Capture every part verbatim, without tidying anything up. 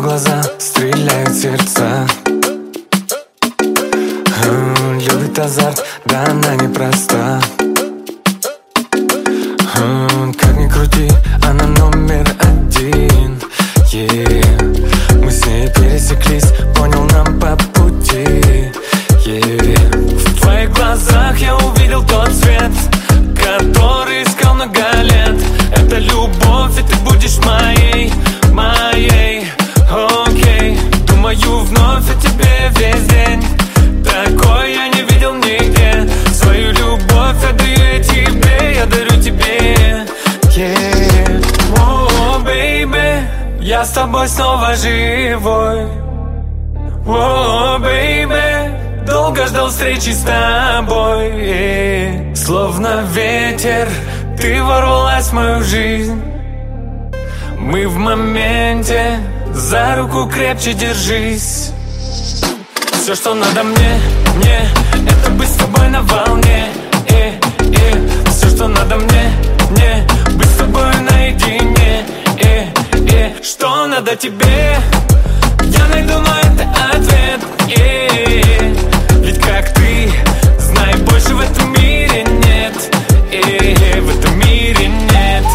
глаза стреляют сердца. М, Любит азарт, да она непроста. М, Как ни крути, она номер один. Yeah. Мы с ней пересеклись, понял, нам по пути. Yeah. В твоих глазах я увидел тот свет, который искал много лет. Это любовь, и ты будешь моей, моей. Окей, думаю вновь о тебе весь день. Такой я не видел нигде. Свою любовь отдаю я тебе, я дарю тебе. Yeah. Oh, baby, я с тобой снова живой. Oh, baby, долго ждал встречи с тобой. Yeah. Словно ветер, ты ворвалась в мою жизнь. Мы в моменте, за руку крепче держись. Все, что надо мне, мне, это быть с тобой на волне. э, э. Все, что надо мне, мне, быть с тобой наедине. э, э. Что надо тебе, я найду на это ответ. э, э. Ведь как ты, знай, больше в этом мире нет. э, э. В этом мире нет.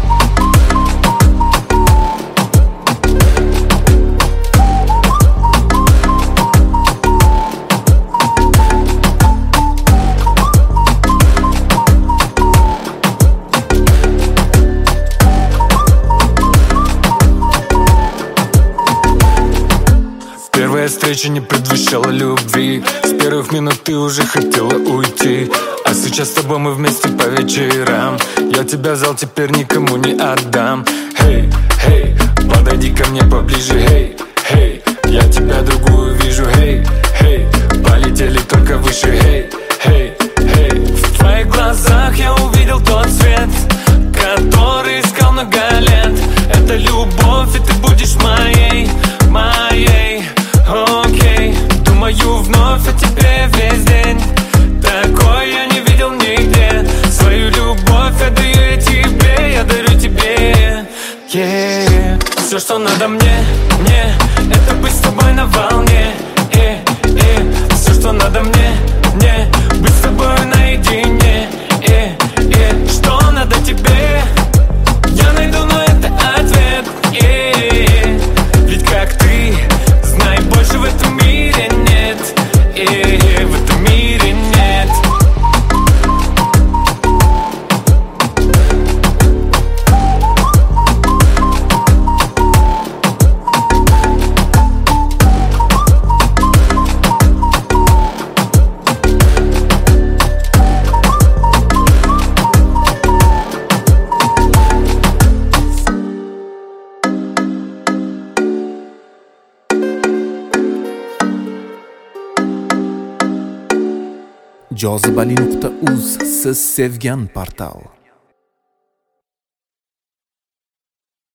Первая встреча не предвещала любви. С первых минут ты уже хотела уйти. А сейчас с тобой мы вместе по вечерам. Я тебя взял, теперь никому не отдам. Хей, хей, подойди ко мне поближе. Хей, хей, я тебя другую вижу. Хей, хей, полетели только выше. Хей, хей, хей. В твоих глазах я увидел тот свет, который искал много лет. Это любовь, и ты будешь моей, моей. Окей, думаю вновь о тебе весь день. Такой я не видел нигде. Свою любовь отдаю я тебе, я дарю тебе. Yeah. Все, что надо мне, мне, это быть с тобой на волне. э, э. Все, что надо мне, мне, быть с тобой наедине. э, э. Что надо тебе, я найду на это ответ. э, э. Ведь как ты, знай, больше в этом мире нет. э, В этом мире нет. jozibali nuqta uz siz sevgan portal.